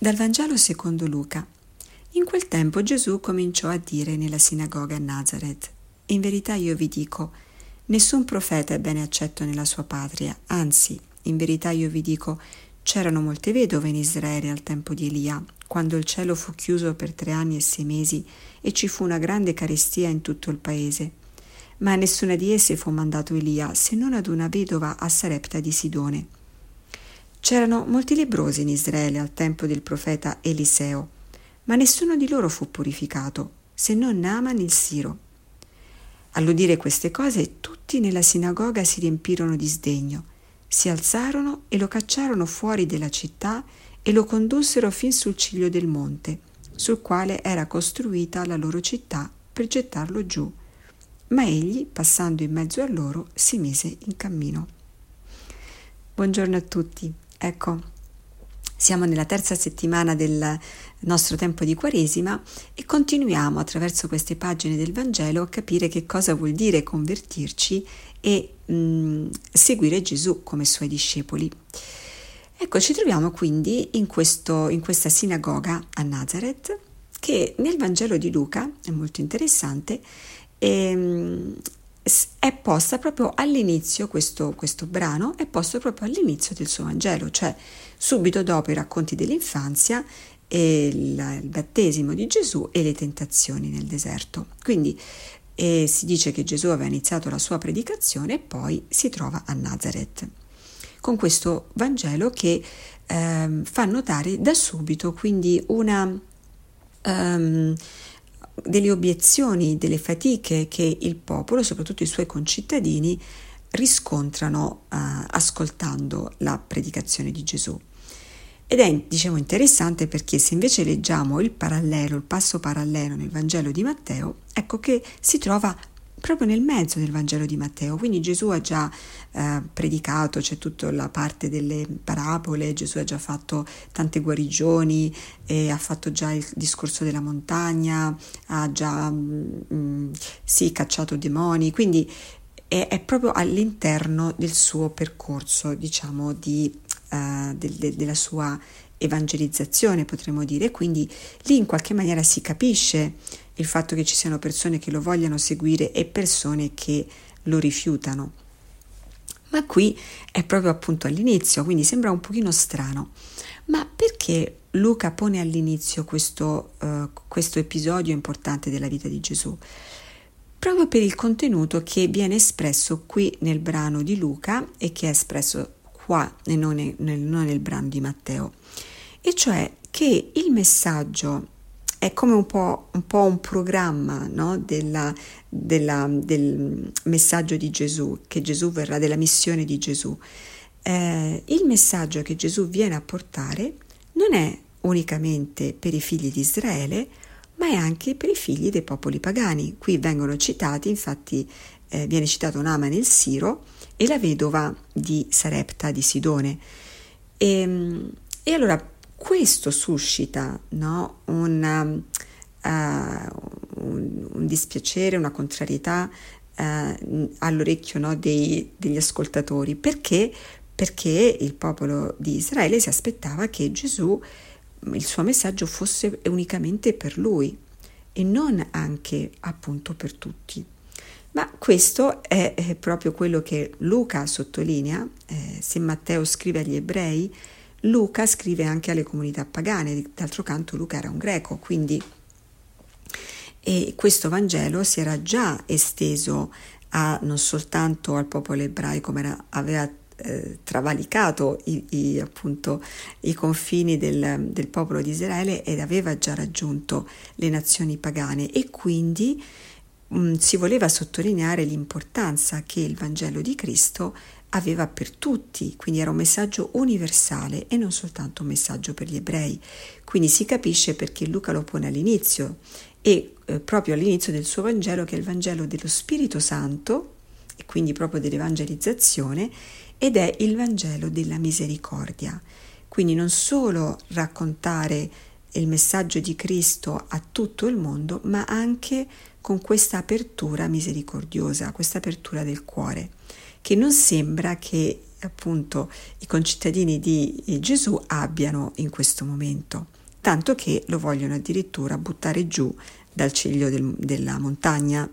Dal Vangelo secondo Luca. In quel tempo Gesù cominciò a dire nella sinagoga a Nazaret: in verità io vi dico, nessun profeta è bene accetto nella sua patria, anzi, in verità io vi dico, c'erano molte vedove in Israele al tempo di Elia, quando il cielo fu chiuso per 3 anni e 6 mesi e ci fu una grande carestia in tutto il paese. Ma a nessuna di esse fu mandato Elia, se non ad una vedova a Sarepta di Sidone. C'erano molti lebbrosi in Israele al tempo del profeta Eliseo, ma nessuno di loro fu purificato, se non Naaman il Siro. All'udire queste cose, tutti nella sinagoga si riempirono di sdegno, si alzarono e lo cacciarono fuori della città e lo condussero fin sul ciglio del monte, sul quale era costruita la loro città, per gettarlo giù. Ma egli, passando in mezzo a loro, si mise in cammino. Buongiorno a tutti. Ecco, siamo nella 3ª settimana del nostro tempo di Quaresima e continuiamo attraverso queste pagine del Vangelo a capire che cosa vuol dire convertirci e seguire Gesù come suoi discepoli. Ecco, ci troviamo quindi in questa sinagoga a Nazaret, che nel Vangelo di Luca, è molto interessante, è posta proprio all'inizio, questo brano è posto proprio all'inizio del suo Vangelo, cioè subito dopo i racconti dell'infanzia e il battesimo di Gesù e le tentazioni nel deserto. Quindi si dice che Gesù aveva iniziato la sua predicazione e poi si trova a Nazaret, con questo Vangelo che fa notare da subito quindi delle obiezioni, delle fatiche che il popolo, soprattutto i suoi concittadini, riscontrano ascoltando la predicazione di Gesù. Ed è, interessante perché se invece leggiamo il passo parallelo nel Vangelo di Matteo, ecco che si trova proprio nel mezzo del Vangelo di Matteo. Quindi Gesù ha già predicato, c'è tutta la parte delle parabole, Gesù ha già fatto tante guarigioni, ha fatto già il discorso della montagna, ha già cacciato demoni, quindi è proprio all'interno del suo percorso, della sua evangelizzazione, potremmo dire. Quindi lì in qualche maniera si capisce il fatto che ci siano persone che lo vogliano seguire e persone che lo rifiutano. Ma qui è proprio appunto all'inizio, quindi sembra un pochino strano. Ma perché Luca pone all'inizio questo episodio importante della vita di Gesù? Proprio per il contenuto che viene espresso qui nel brano di Luca e che è espresso qua e non nel brano di Matteo, e cioè che il messaggio è come un po' un programma, no? del messaggio di Gesù, che Gesù verrà, della missione di Gesù. Il messaggio che Gesù viene a portare non è unicamente per i figli di Israele, ma è anche per i figli dei popoli pagani. Qui vengono citati, infatti viene citato Naaman il Siro e la vedova di Sarepta di Sidone. E allora questo suscita, no, un dispiacere, una contrarietà all'orecchio, no, degli ascoltatori. Perché il popolo di Israele si aspettava che Gesù, il suo messaggio fosse unicamente per lui e non anche appunto per tutti. Ma questo è proprio quello che Luca sottolinea. Se Matteo scrive agli ebrei, Luca scrive anche alle comunità pagane. D'altro canto Luca era un greco, quindi questo Vangelo si era già esteso non soltanto al popolo ebraico, ma aveva travalicato i confini del popolo di Israele ed aveva già raggiunto le nazioni pagane, e quindi si voleva sottolineare l'importanza che il Vangelo di Cristo aveva per tutti, quindi era un messaggio universale e non soltanto un messaggio per gli ebrei. Quindi si capisce perché Luca lo pone all'inizio, e proprio all'inizio del suo Vangelo, che è il Vangelo dello Spirito Santo e quindi proprio dell'evangelizzazione, ed è il Vangelo della misericordia. Quindi non solo raccontare il messaggio di Cristo a tutto il mondo, ma anche con questa apertura misericordiosa, questa apertura del cuore, che non sembra che appunto i concittadini di Gesù abbiano in questo momento. tanto che lo vogliono addirittura buttare giù dal ciglio della montagna.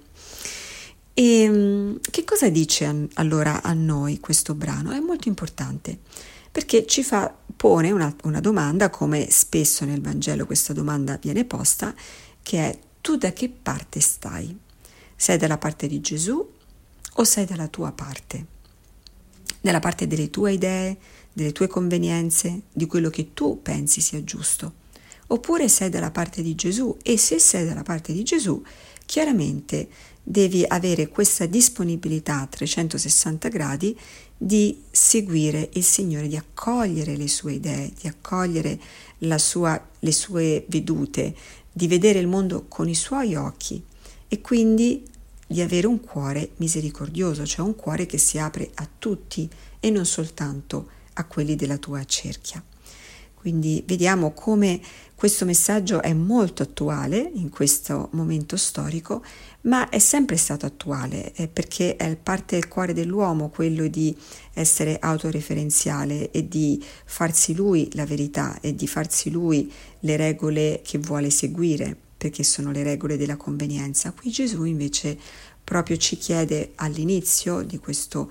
E che cosa dice allora a noi questo brano? È molto importante perché pone una domanda, come spesso nel Vangelo questa domanda viene posta, che è: tu da che parte stai? Sei dalla parte di Gesù o sei dalla tua parte? Dalla parte delle tue idee, delle tue convenienze, di quello che tu pensi sia giusto? Oppure sei dalla parte di Gesù? E se sei dalla parte di Gesù, chiaramente devi avere questa disponibilità a 360 gradi di seguire il Signore, di accogliere le sue idee, di accogliere le sue vedute, di vedere il mondo con i suoi occhi e quindi di avere un cuore misericordioso, cioè un cuore che si apre a tutti e non soltanto a quelli della tua cerchia. Quindi vediamo come questo messaggio è molto attuale in questo momento storico, ma è sempre stato attuale perché è parte del cuore dell'uomo quello di essere autoreferenziale e di farsi lui la verità e di farsi lui le regole che vuole seguire, perché sono le regole della convenienza. Qui Gesù invece proprio ci chiede all'inizio di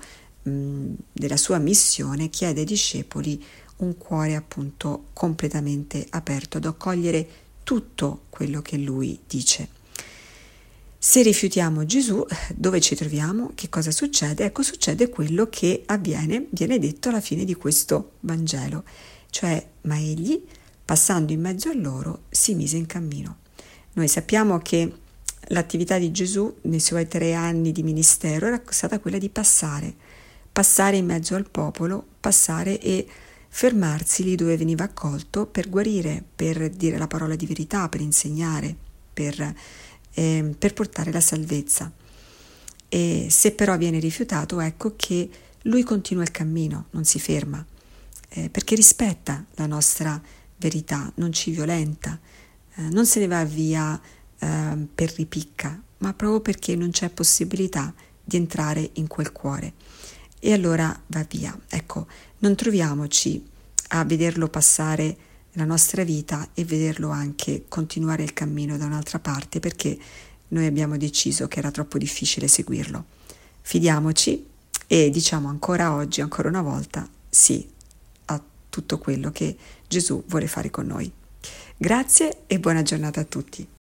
della sua missione, chiede ai discepoli un cuore appunto completamente aperto ad accogliere tutto quello che lui dice. Se rifiutiamo Gesù, dove ci troviamo? Che cosa succede? Ecco, succede quello che viene detto alla fine di questo Vangelo, cioè: ma egli, passando in mezzo a loro, si mise in cammino. Noi sappiamo che l'attività di Gesù nei suoi 3 anni di ministero era stata quella di passare in mezzo al popolo, passare e fermarsi lì dove veniva accolto per guarire, per dire la parola di verità, per insegnare, per portare la salvezza. E se però viene rifiutato, ecco che lui continua il cammino, non si ferma, perché rispetta la nostra verità, non ci violenta, non se ne va via per ripicca, ma proprio perché non c'è possibilità di entrare in quel cuore. E allora va via. Ecco, non troviamoci a vederlo passare la nostra vita e vederlo anche continuare il cammino da un'altra parte, perché noi abbiamo deciso che era troppo difficile seguirlo. Fidiamoci e diciamo ancora oggi, ancora una volta, sì a tutto quello che Gesù vuole fare con noi. Grazie e buona giornata a tutti.